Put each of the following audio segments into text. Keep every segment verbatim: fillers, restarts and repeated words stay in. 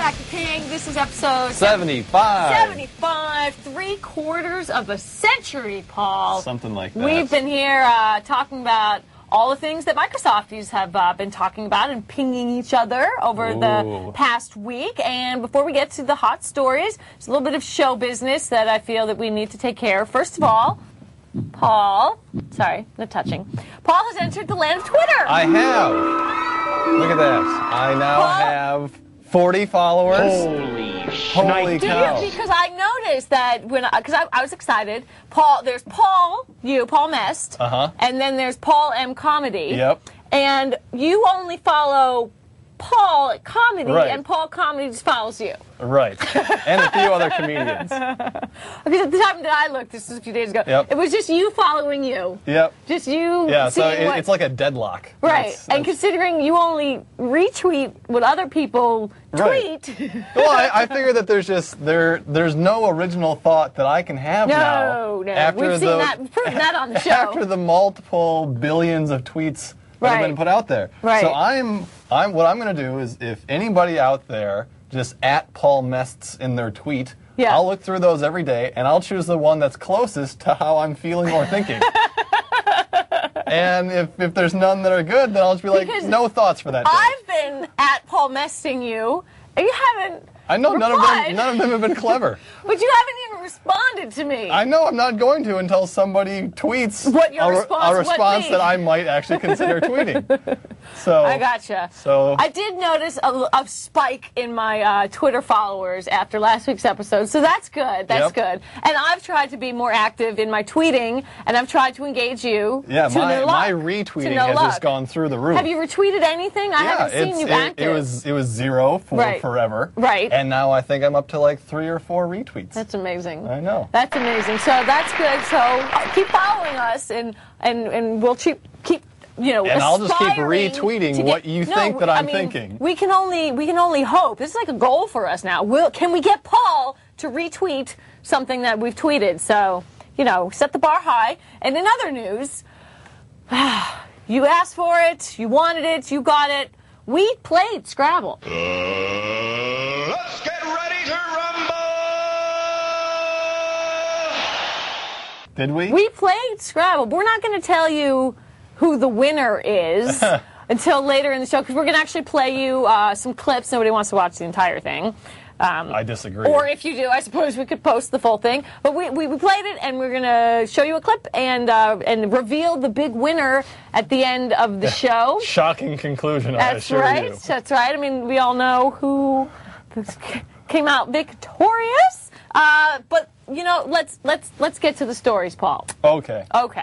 Hacker King. This is episode seventy-five. seventy-five, three quarters of a century, Paul. Something like that. We've been here uh, talking about all the things that Microsofties have uh, been talking about and pinging each other over Ooh. the past week. And before we get to the hot stories, there's a little bit of show business that I feel that we need to take care of. First of all, Paul, sorry, no touching. Paul has entered the land of Twitter. I have. Look at that. I now Paul? have forty followers. Holy Holy Do cow. you? Because I noticed that when because I, I, I was excited. Paul, there's Paul, you, Paul Mest, Uh-huh. and then there's Paul M Comedy. Yep. And you only follow Paul at Comedy, Right. and Paul Comedy just follows you. Right. And a few other comedians. Because at the time that I looked, this was a few days ago, Yep. it was just you following you. Yep. Just you. Yeah, so seeing it, what, it's like a deadlock. right. That's- and that's- considering you only retweet what other people Right. tweet. Well, I, I figure that there's just there there's no original thought that I can have now. No, no. After We've seen the, that. We've proven that on the show. After the multiple billions of tweets that have Right. been put out there. Right. So I'm I'm what I'm going to do is if anybody out there just at Paul Mests in their tweet, Yeah. I'll look through those every day and I'll choose the one that's closest to how I'm feeling or thinking. And if, if there's none that are good, then I'll just be like, Because no thoughts for that day. I've been at Paul Mesting you, and you haven't. I know none of replied. them none of them have been clever. But you haven't even responded to me. I know I'm not going to until somebody tweets What your a, re- response a would response be. that I might actually consider tweeting. So I gotcha. So I did notice a, a spike in my uh, Twitter followers after last week's episode, so that's good. That's Yep. good. And I've tried to be more active in my tweeting, and I've tried to engage you. yeah, to my, no my luck. To retweeting no has luck. just gone through the roof. Have you retweeted anything? I yeah, haven't seen it's, you it, active. it was it was zero for Right. forever. Right. And now I think I'm up to like three or four retweets. That's amazing. I know. That's amazing. So that's good. So uh, keep following us, and and and we'll keep keep you know. And I'll just keep aspiring retweeting to what get- you No, think that I I'm mean, thinking. We can only we can only hope. This is like a goal for us now. Will can we get Paul to retweet something that we've tweeted? So you know, set the bar high. And in other news, you asked for it, you wanted it, you got it. We played Scrabble. Uh, let's get ready to rumble! Did we? We played Scrabble, but we're not going to tell you who the winner is until later in the show, because we're going to actually play you uh, some clips. Nobody wants to watch the entire thing. Um, I disagree. Or if you do, I suppose we could post the full thing. But we, we, we played it, and we're going to show you a clip and uh, and reveal the big winner at the end of the show. Shocking conclusion, I That's assure right. you. That's right. I mean, we all know who came out victorious. Uh, but you know, let's let's let's get to the stories, Paul. Okay. Okay.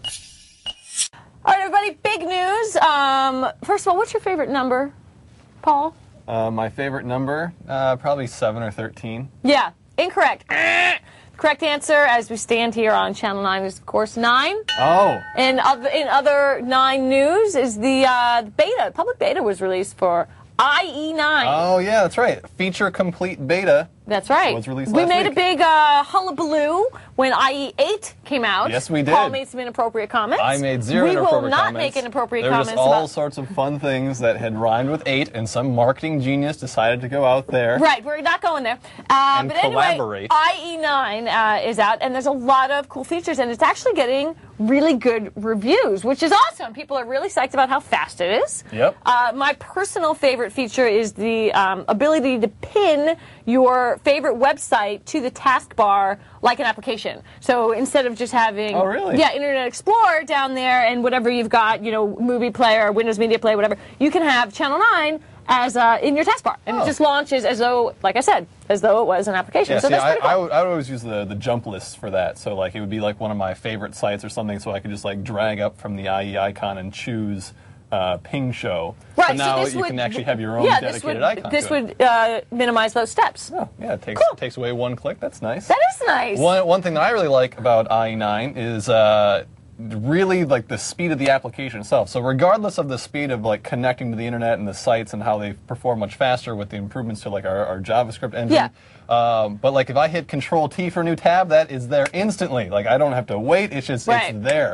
All right, everybody. Big news. Um, first of all, what's your favorite number, Paul? Uh, my favorite number, uh, probably seven or thirteen. Yeah, incorrect. Correct answer, as we stand here on Channel Nine, is of course nine. Oh. And other, in other Nine news is the uh, beta. Public beta was released for I E nine. Oh, yeah, that's right. Feature complete beta. That's right. Was released we last made week. a big uh, hullabaloo when I E eight came out. Yes, we did. Paul made some inappropriate comments. I made zero We inappropriate will not comments. make inappropriate there were comments just all about. sorts of fun things that had rhymed with eight, and some marketing genius decided to go out there. Right, we're not going there. Uh, And but anyway, collaborate. I E nine uh, is out, and there's a lot of cool features, and it's actually getting really good reviews, which is awesome. People are really psyched about how fast it is. Yep. Uh, my personal favorite feature is the um, ability to pin your favorite website to the taskbar like an application. So instead of just having Oh, really? yeah, Internet Explorer down there and whatever you've got, you know, Movie Player, Windows Media Player, whatever, you can have Channel nine as uh, in your taskbar, and Oh. it just launches as though, like I said, as though it was an application. Yeah, so see, that's I, pretty cool. I, would, I would always use the, the jump lists for that. So, like, it would be like one of my favorite sites or something, so I could just, like, drag up from the I E icon and choose uh, Ping Show. Right, So now so this you would, can actually have your own yeah, dedicated this would, icon. This to it. would uh, minimize those steps. Oh, yeah, it takes, Cool. takes away one click. That's nice. That is nice. One, one thing that I really like about I E nine is uh, really like the speed of the application itself. So regardless of the speed of like connecting to the internet and the sites and how they perform much faster with the improvements to like our, our JavaScript engine. Yeah. Um, but like if I hit Control T for a new tab, that is there instantly. Like I don't have to wait. It's just Right. it's there.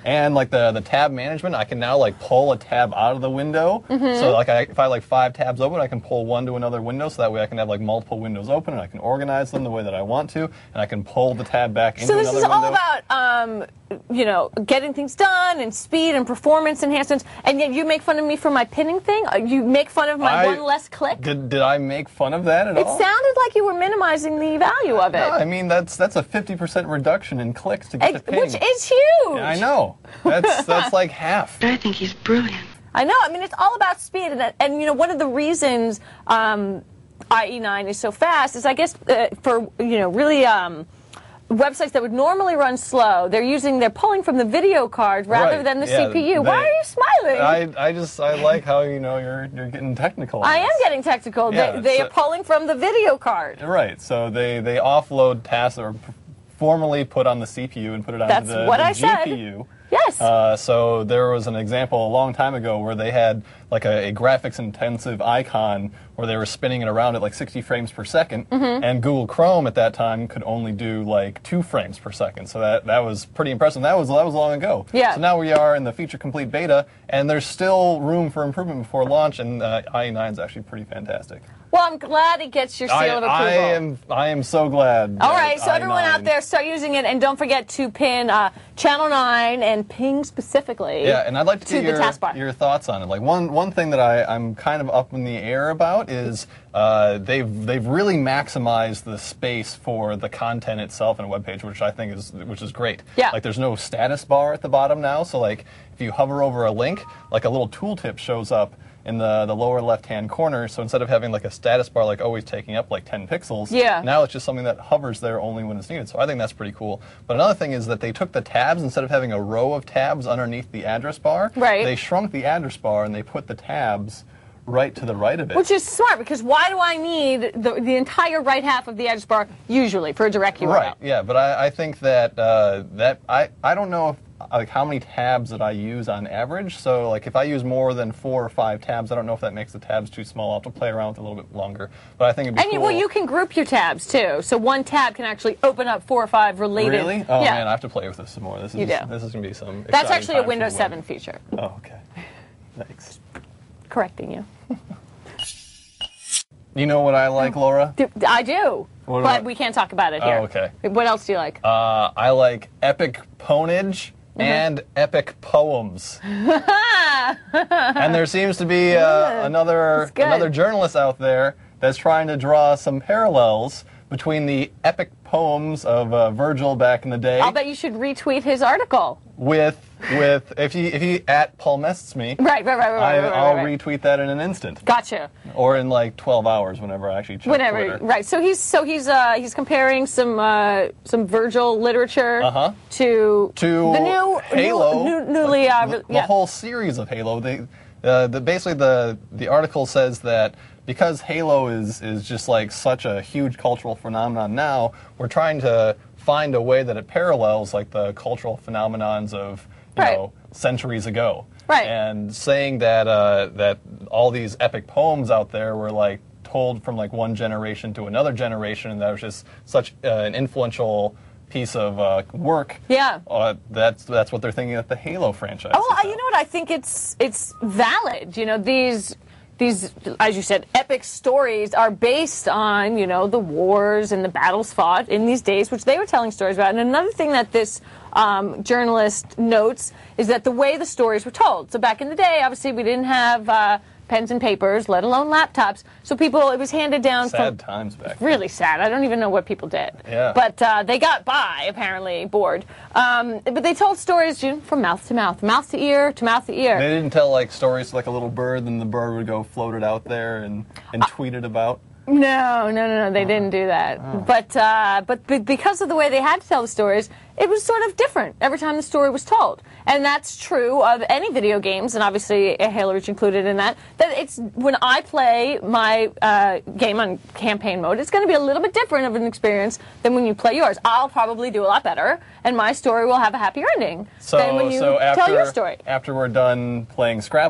And like the the tab management, I can now like pull a tab out of the window. Mm-hmm. So like I, if I have like five tabs open, I can pull one to another window. So that way I can have like multiple windows open, and I can organize them the way that I want to, and I can pull the tab back into so another window. So this is all about um, you know, getting things done and speed and performance enhancements. And yet you make fun of me for my pinning thing. You make fun of my I, one less click. Did did I make fun of that at it all? It sounded like you were minimizing the value of it. No, I mean that's that's a fifty percent reduction in clicks to get it, to ping. Which is huge. Yeah, I know. That's that's like half. I think he's brilliant. I know. I mean, it's all about speed, and and you know, one of the reasons um, I E nine is so fast is, I guess, uh, for you know, really. Um, websites that would normally run slow, they're using, they're pulling from the video card rather right. than the yeah, C P U. They, Why are you smiling? I, I just, I like how, you know, you're you're getting technical. I am getting technical. Yeah, they they so, are pulling from the video card. Right, so they, they offload tasks that were formerly put on the C P U and put it onto That's the, what the I G said. P U. Yes. Uh, so there was an example a long time ago where they had like a, a graphics-intensive icon where they were spinning it around at like sixty frames per second, mm-hmm. and Google Chrome at that time could only do like two frames per second. So that that was pretty impressive. That was that was long ago. Yeah. So now we are in the feature complete beta, and there's still room for improvement before launch, and uh, I E nine is actually pretty fantastic. Well, I'm glad it gets your seal I, of approval. I am I am so glad. All right, so everyone I nine out there, start using it, and don't forget to pin uh, Channel nine and ping specifically. Yeah, and I'd like to, to get the your, taskbar. your thoughts on it. Like one one thing that I, I'm kind of up in the air about is uh, they've they've really maximized the space for the content itself in a web page, which I think is which is great. Yeah. Like there's no status bar at the bottom now, so like if you hover over a link, like a little tooltip shows up in the, the lower left-hand corner, so instead of having like a status bar like always taking up like ten pixels, yeah. now it's just something that hovers there only when it's needed. So I think that's pretty cool. But another thing is that they took the tabs, instead of having a row of tabs underneath the address bar, right. they shrunk the address bar and they put the tabs right to the right of it. Which is smart, because why do I need the, the entire right half of the address bar usually for a direct U R L? Right, yeah, but I, I think that, uh, that I, I don't know if like how many tabs that I use on average. So like if I use more than four or five tabs, I don't know if that makes the tabs too small. I'll have to play around with it a little bit longer. But I think it'd be and cool. You, well, you can group your tabs too. So one tab can actually open up four or five related. Really? Oh yeah. man, I have to play with this some more. This is you do. This is gonna be some. That's actually a time for Windows the seven web. feature. Oh, okay. Thanks. Correcting you. You know what I like, Laura? Do, I do, What but about- we can't talk about it here. Oh, okay. What else do you like? Uh, I like epic ponage and epic poems. And there seems to be uh, another good. another journalist out there that's trying to draw some parallels between the epic poems of uh, Virgil back in the day I'll bet you should retweet his article. with with if he if he at Paul Mests me, Right, right, right, right, I, right, right, I'll right. retweet that in an instant. Gotcha. Or in like twelve hours, whenever I actually check Whenever, Twitter. right? So he's so he's uh, he's comparing some uh, some Virgil literature Uh-huh. to To the new Halo, new, new, newly uh, the, the yeah. whole series of Halo. They, uh, the, basically, the the article says that because Halo is is just like such a huge cultural phenomenon now, we're trying to find a way that it parallels like the cultural phenomenons of you Right. know centuries ago. Right. And saying that uh, that all these epic poems out there were like told from like one generation to another generation, and that was just such uh, an influential piece of uh, work. Yeah. Uh, that's that's what they're thinking that the Halo franchise. Oh, is you now. know what? I think it's it's valid. You know, these these, as you said, epic stories are based on, you know, the wars and the battles fought in these days, which they were telling stories about. And another thing that this um, journalist notes is that the way the stories were told. So back in the day, obviously, we didn't have uh, pens and papers, let alone laptops. So people, it was handed down Sad from times back then. really sad. I don't even know what people did. Yeah. But uh, they got by, apparently, bored. Um, but they told stories, you know, from mouth to mouth, mouth to ear to mouth to ear. They didn't tell like stories like a little bird, then the bird would go floated out there and, and tweet it about. No, no, no, no, they didn't do that. But uh, but be- because of the way they had to tell the stories, it was sort of different every time the story was told. And that's true of any video games, and obviously Halo Reach included in that. That it's when I play my uh, game on campaign mode, it's going to be a little bit different of an experience than when you play yours. I'll probably do a lot better, and my story will have a happier ending So than when you so after tell your story. after we're done playing Scrabble,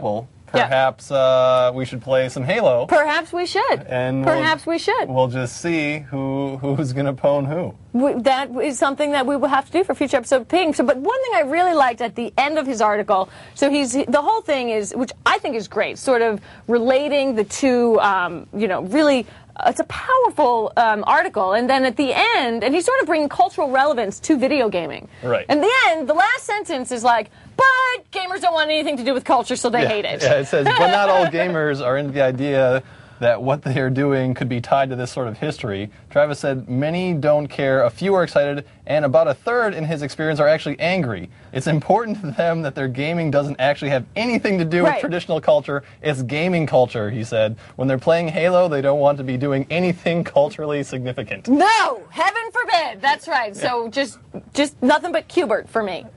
perhaps uh, we should play some Halo. Perhaps we should. And Perhaps we'll, we should. We'll just see who who's going to pwn who. We, that is something that we will have to do for future episode of Ping. So, but one thing I really liked at the end of his article, so he's the whole thing is, which I think is great, sort of relating the two, um, you know, really. It's a powerful um, article, and then at the end, and he's sort of bringing cultural relevance to video gaming. Right. And the end, the last sentence is like, but gamers don't want anything to do with culture, so they yeah. hate it. Yeah, it says, but not all gamers are into the idea that what they are doing could be tied to this sort of history. Travis said many don't care, a few are excited, and about a third in his experience are actually angry. It's important to them that their gaming doesn't actually have anything to do Right. with traditional culture. It's gaming culture, he said. When they're playing Halo, they don't want to be doing anything culturally significant. No, heaven forbid. That's right. So just, just nothing but Qbert for me.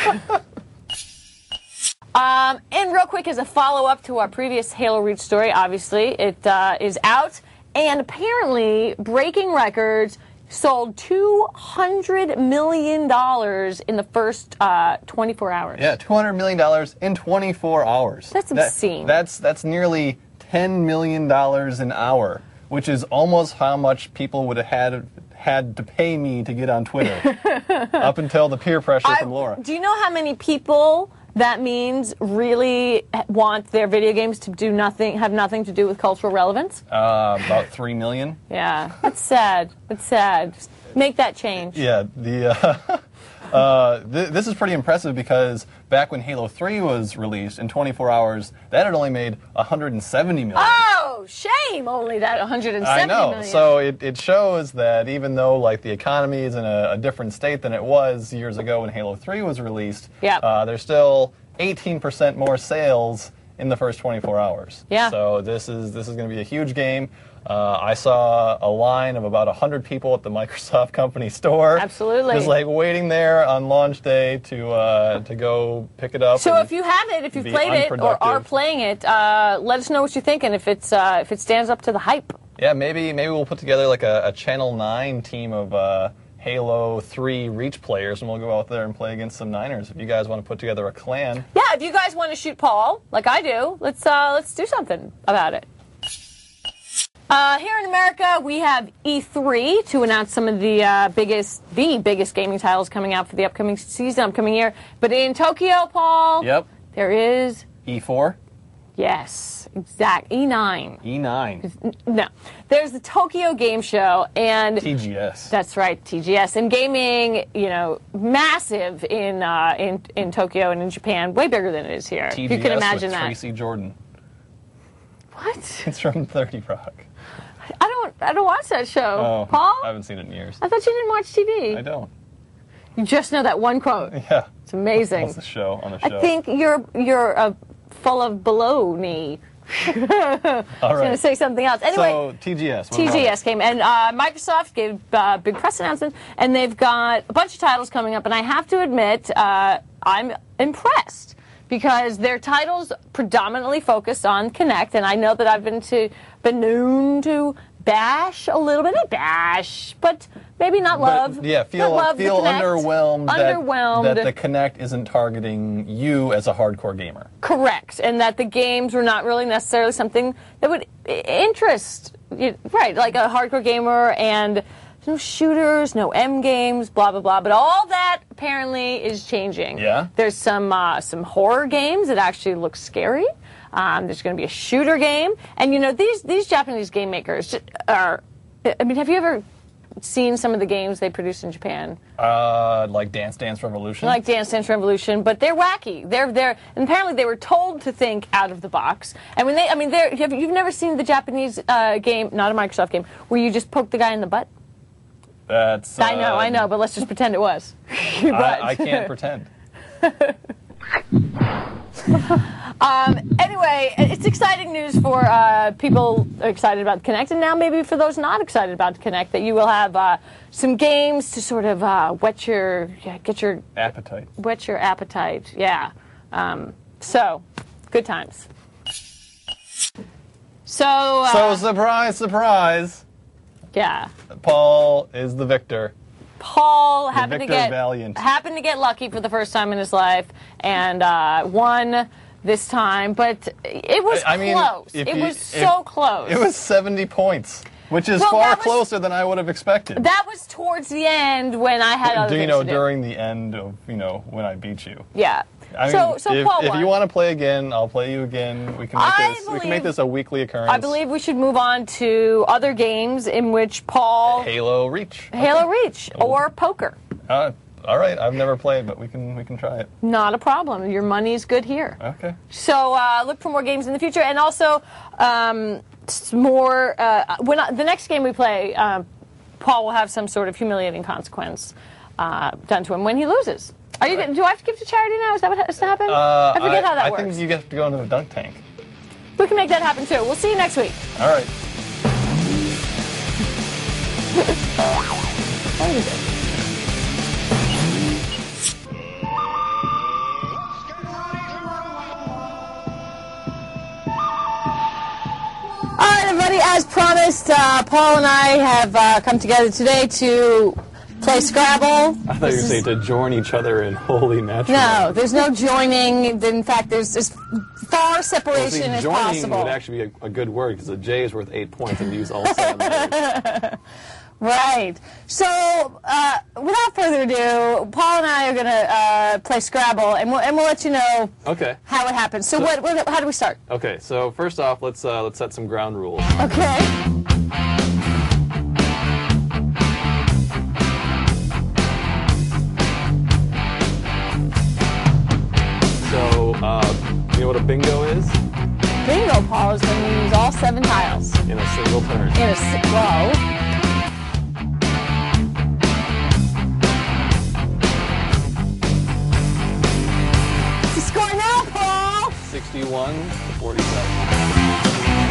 Um, and real quick, as a follow-up to our previous Halo Reach story, obviously, it uh, is out, and apparently, breaking records, sold two hundred million dollars in the first uh, twenty-four hours. Yeah, two hundred million dollars in twenty-four hours. That's That- obscene. that's, that's nearly ten million dollars an hour, which is almost how much people would have had, had to pay me to get on Twitter, up until the peer pressure I- from Laura. Do you know how many people that means really want their video games to do nothing, have nothing to do with cultural relevance? Uh, about three million. Yeah, it's sad. It's sad. Just make that change. Yeah, the uh, uh, th- this is pretty impressive because back when Halo three was released in twenty-four hours, that had only made one hundred seventy million. Oh, shame! Only that one hundred seventy I know. million. So it, it shows that even though like the economy is in a, a different state than it was years ago when Halo three was released, Yep. uh, there's still eighteen percent more sales in the first twenty-four hours. Yeah. So this is this is going to be a huge game. Uh, I saw a line of about one hundred people at the Microsoft company store. Absolutely. Just like waiting there on launch day to uh, to go pick it up. So and if you have it, if you've be played it or are unproductive. playing it, uh, let us know what you think and if it's uh, if it stands up to the hype. Yeah, maybe maybe we'll put together like a, a Channel nine team of uh, Halo three Reach players, and we'll go out there and play against some Niners. If you guys want to put together a clan. Yeah, if you guys want to shoot Paul like I do, let's uh, let's do something about it. Uh, here in America, we have E three to announce some of the uh, biggest, the biggest gaming titles coming out for the upcoming season, upcoming year. But in Tokyo, Paul, Yep. there is, E four, yes, exact, E nine. E nine, No, there's the Tokyo Game Show, and T G S. that's right, T G S, and gaming, you know, massive in uh, in in Tokyo and in Japan, way bigger than it is here. T If G S you can imagine with that. Tracy Jordan. What? It's from thirty Rock. I don't, I don't watch that show. Oh, Paul, I haven't seen it in years. I thought you didn't watch T V. I don't. You just know that one quote. Yeah. It's amazing. What's the show on the show? I think you're you're uh, full of baloney. All I was going right. to say something else. Anyway, So T G S. what T about G it? S came, and uh, Microsoft gave a uh, big press announcement, and they've got a bunch of titles coming up, and I have to admit, uh, I'm impressed, because their titles predominantly focus on Kinect, and I know that I've been to been known to bash a little bit, not bash, but maybe not love. But, yeah, feel not love the feel Kinect. underwhelmed, that- Underwhelmed. That, the Kinect isn't targeting you as a hardcore gamer. Correct, and that the games were not really necessarily something that would i- interest, you, right, like a hardcore gamer, and no shooters, no M games, blah, blah, blah. But all that apparently is changing. Yeah? There's some uh, some horror games that actually look scary. Um, there's going to be a shooter game. And, you know, these, these Japanese game makers are, I mean, have you ever seen some of the games they produce in Japan? Uh, like Dance Dance Revolution. Like Dance Dance Revolution, but they're wacky. They're they're and apparently they were told to think out of the box. And when they, I mean, they're, have, you've never seen the Japanese uh, game, not a Microsoft game, where you just poke the guy in the butt. That's. I know, uh, I know, but let's just pretend it was. But- I, I can't pretend. Um, anyway, it's exciting news for uh, people excited about Kinect, and now maybe for those not excited about Kinect, that you will have uh, some games to sort of uh, whet your, yeah, get your Appetite. whet your appetite. Yeah. Um, so, good times. So. Uh, So surprise, surprise. yeah. Paul is the victor. Paul happened to Victor get Valiant. happened to get lucky for the first time in his life and uh, won this time, but it was I mean, close. if It you- was if- so close. It was seventy points, which is Well, far that was- closer than I would have expected. That was towards the end when I had other Do you things know to do. during the end of you know when I beat you? Yeah. I mean, so, so if, Paul if won. you want to play again, I'll play you again. We can make I this. we can believe- make this a weekly occurrence. I believe we should move on to other games in which Paul Halo Reach. Halo Reach or poker. Uh, all right, I've never played, but we can we can try it. Not a problem. Your money's good here. Okay. So uh, look for more games in the future, and also um, s- more. Uh, when I, the next game we play, uh, Paul will have some sort of humiliating consequence uh, done to him when he loses. Are you? Gonna, do I have to give to charity now? Is that what has to happen? Uh, I forget how that I works. think you have to go into the dunk tank. We can make that happen too. We'll see you next week. All right. All right, everybody. As promised, uh, Paul and I have uh, come together today to play Scrabble. I thought you were saying to join each other in holy matrimony. No, there's no joining. In fact, there's as far separation See, as joining possible. would actually be a, a good word because a J is worth eight points and use all seven letters. Right. So, uh, without further ado, Paul and I are going to uh, play Scrabble, and we'll, and we'll let you know Okay. how it happens. So, what, what? How do we start? Okay. So first off, let's uh, let's set some ground rules. Okay. So uh, you know what a bingo is? Bingo, Paul, is when you use all seven tiles In a single turn. in a si- row. What's the score now, Paul? Sixty-one to forty-seven.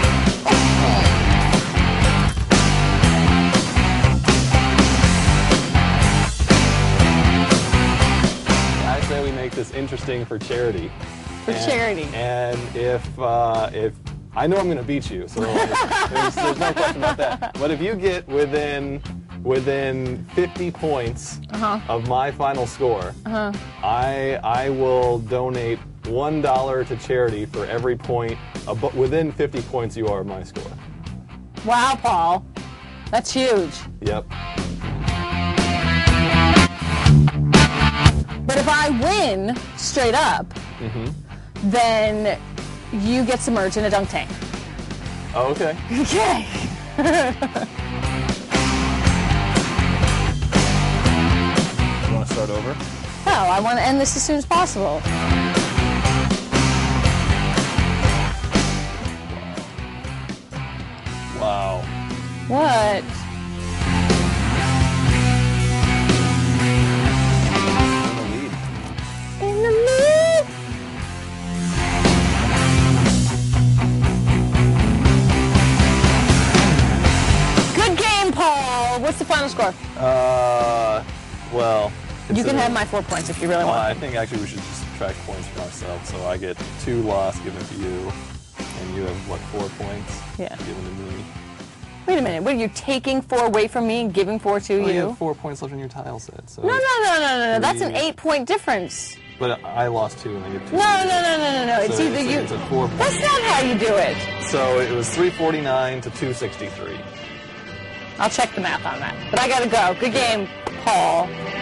I say we make this interesting for charity. For And- charity. And if uh, if I know I'm going to beat you, so there's, there's no question about that. But if you get within within fifty points of my final score, I I will donate one dollar to charity for every point abo- within fifty points you are of my score. Wow, Paul. That's huge. Yep. But if I win straight up, then you get submerged in a dunk tank. Oh, okay. Okay. You want to start over? No, I want to end this as soon as possible. Wow. What? In the lead. In the lead. Good game, Paul. What's the final score? Uh, well. You can consider- have my four points if you really Well, want. I think actually we should just subtract points for myself. So I get two loss given to you, and you have what, four points Yeah. given to me. Wait a minute. What, are you taking four away from me and giving four to Well, you you? have four points left on your tile set. So No, no, no, no, no, no. That's an Three. eight-point difference. But I lost two, and I get two. No, no, no, no, no, no. It's So either it's a- you. it's a four point. That's not how you do it. So it was three forty-nine to two sixty-three. I'll check the math on that. But I gotta go. Good game, Paul.